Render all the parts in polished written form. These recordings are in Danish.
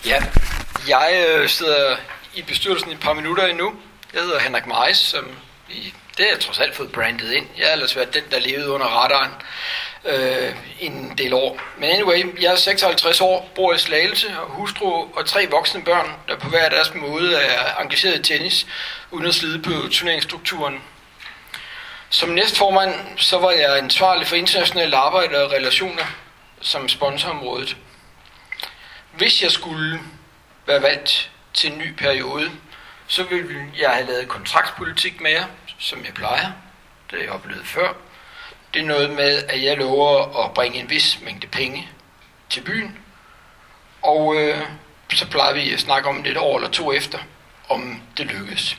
Ja, jeg sidder i bestyrelsen i et par minutter endnu. Jeg hedder Henrik Meis, som det har jeg trods alt fået brandet ind. Jeg har ellers været den, der levede under radaren en del år. Men anyway, jeg er 56 år, bor i Slagelse, og hustru og 3 voksne børn, der på hver deres måde er engageret i tennis, uden at slide på turneringsstrukturen. Som næstformand, så var jeg ansvarlig for internationale arbejde og relationer som sponsorområdet. Hvis jeg skulle være valgt til en ny periode, så ville jeg have lavet kontraktspolitik med jer, som jeg plejer. Det har jeg oplevet før. Det er noget med, at jeg lover at bringe en vis mængde penge til byen. Og så plejer vi at snakke om det et år eller 2 efter, om det lykkes.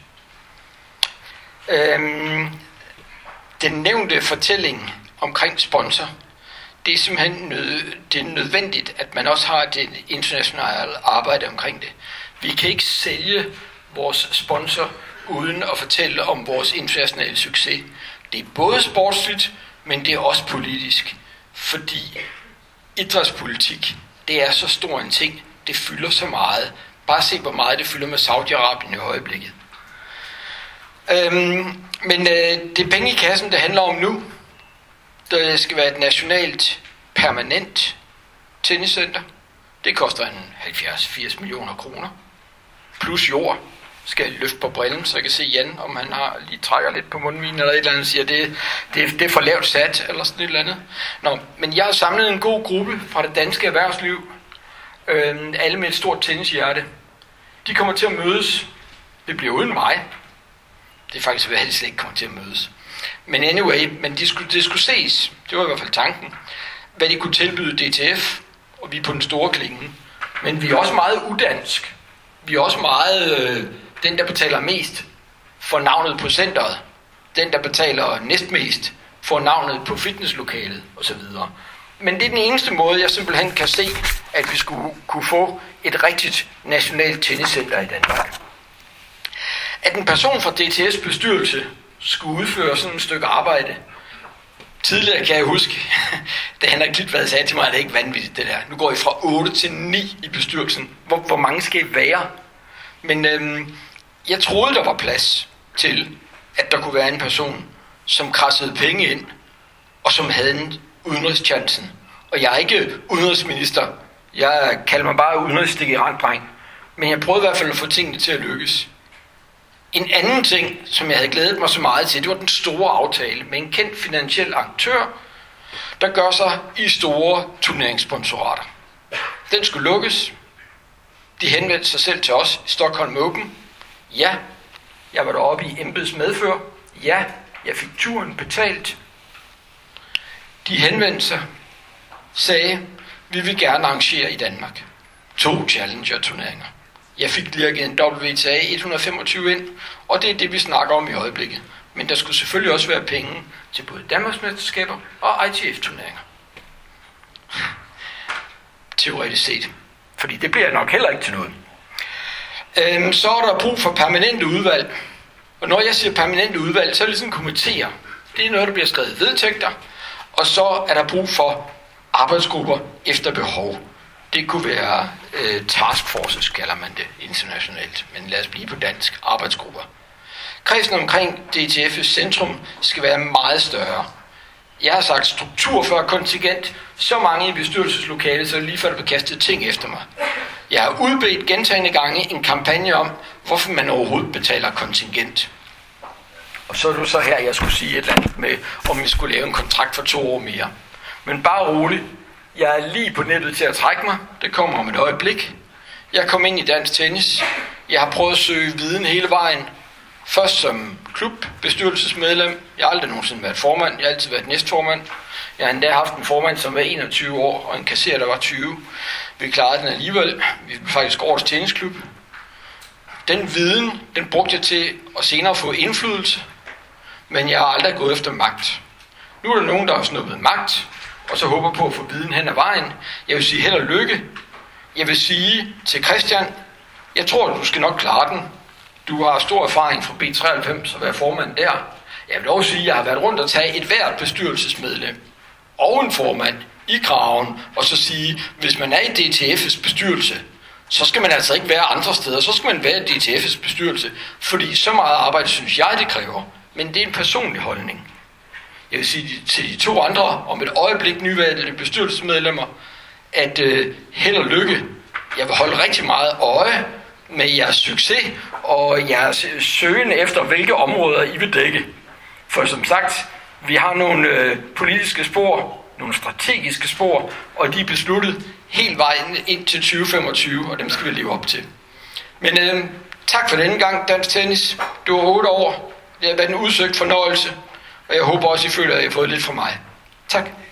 Den nævnte fortælling omkring sponsor, det er simpelthen det er nødvendigt, at man også har det internationale arbejde omkring det. Vi kan ikke sælge vores sponsor uden at fortælle om vores internationale succes. Det er både sportsligt, men det er også politisk. Fordi idrætspolitik, det er så stor en ting. Det fylder så meget. Bare se, hvor meget det fylder med Saudi-Arabien i øjeblikket. Men det er penge i kassen, det handler om nu. Der skal være et nationalt, permanent tenniscenter. Det koster en 70-80 millioner kroner. Plus jord. Skal jeg løfte på brillen, så jeg kan se Jan, om han lige trækker lidt på mundvinen eller et eller andet, og siger, det er for lavt sat, eller sådan et eller andet. Nå, men jeg har samlet en god gruppe fra det danske erhvervsliv. Alle med et stort tennishjerte. De kommer til at mødes. Det bliver uden mig. Det er faktisk, hvad jeg helst ikke kommer til at mødes. Men anyway, det skulle ses. Det var i hvert fald tanken. Hvad de kunne tilbyde DTF, og vi er på den store klinge. Men vi er også meget udansk. Vi er også meget den, der betaler mest for navnet på centeret. Den, der betaler næstmest for navnet på fitnesslokalet osv. Men det er den eneste måde, jeg simpelthen kan se, at vi skulle kunne få et rigtigt nationalt tenniscenter i Danmark. At en person fra DTS bestyrelse skulle udføre sådan et stykke arbejde. Tidligere kan jeg huske, da Henrik Klitvad sagde til mig, at det er ikke vanvittigt det der. Nu går I fra 8 til 9 i bestyrelsen. Hvor mange skal I være? Men jeg troede, der var plads til, at der kunne være en person, som krassede penge ind, og som havde en udenrigschancen. Og jeg er ikke udenrigsminister. Jeg kalder mig bare udenrigsdeklarant-dreng. Men jeg prøvede i hvert fald at få tingene til at lykkes. En anden ting, som jeg havde glædet mig så meget til, det var den store aftale med en kendt finansiel aktør, der gør sig i store turneringssponsorater. Den skulle lukkes. De henvendte sig selv til os i Stockholm Open. Ja, jeg var deroppe i embeds medfør. Ja, jeg fik turen betalt. De henvendte sig, sagde, vi vil gerne arrangere i Danmark 2 Challenger-turneringer. Jeg fik lirket en WTA 125 ind, og det er det, vi snakker om i øjeblikket. Men der skulle selvfølgelig også være penge til både Danmarksmesterskaber og ITF-turneringer. Teoretisk set. Fordi det bliver nok heller ikke til noget. Så er der brug for permanente udvalg. Og når jeg siger permanente udvalg, så er det ligesom komiteer. Det er noget, der bliver skrevet vedtægter. Og så er der brug for arbejdsgrupper efter behov. Det kunne være taskforces, kalder man det internationalt, men lad os blive på dansk, arbejdsgrupper. Kredsen omkring DTF's centrum skal være meget større. Jeg har sagt struktur før kontingent, så mange i bestyrelseslokalet, så lige før der blev kastet ting efter mig. Jeg har udbedt gentagne gange en kampagne om, hvorfor man overhovedet betaler kontingent. Og så er det så her, jeg skulle sige et eller andet med, om vi skulle lave en kontrakt for 2 år mere. Men bare roligt. Jeg er lige på nettet til at trække mig. Det kommer om et øjeblik. Jeg kom ind i dansk tennis. Jeg har prøvet at søge viden hele vejen. Først som klubbestyrelsesmedlem. Jeg har aldrig nogensinde været formand. Jeg har altid været næstformand. Jeg har endda haft en formand, som var 21 år, og en kasserer, der var 20. Vi klarede den alligevel. Vi blev faktisk årets tennisklub. Den viden, den brugte jeg til at senere få indflydelse. Men jeg har aldrig gået efter magt. Nu er der nogen, der har snuppet magt, og så håber på at få viden hen ad vejen. Jeg vil sige held og lykke. Jeg vil sige til Christian, jeg tror, du skal nok klare den. Du har stor erfaring fra B93 at være formand der. Jeg vil dog sige, at jeg har været rundt og tage et hvert bestyrelsesmedlem og en formand i kraven, og så sige, hvis man er i DTF's bestyrelse, så skal man altså ikke være andre steder. Så skal man være i DTF's bestyrelse, fordi så meget arbejde synes jeg, det kræver. Men det er en personlig holdning. Jeg vil sige til de to andre om et øjeblik nyvalgte bestyrelsesmedlemmer, at held og lykke. Jeg vil holde rigtig meget øje med jeres succes og jeres søgen efter, hvilke områder I vil dække. For som sagt, vi har nogle politiske spor, nogle strategiske spor, og de er besluttet helt vejen ind til 2025, og dem skal vi leve op til. Men tak for denne gang, Dansk Tennis. Du var 8 år. Det har været en udsøgt fornøjelse, og jeg håber også, I føler, at I har fået lidt fra mig. Tak.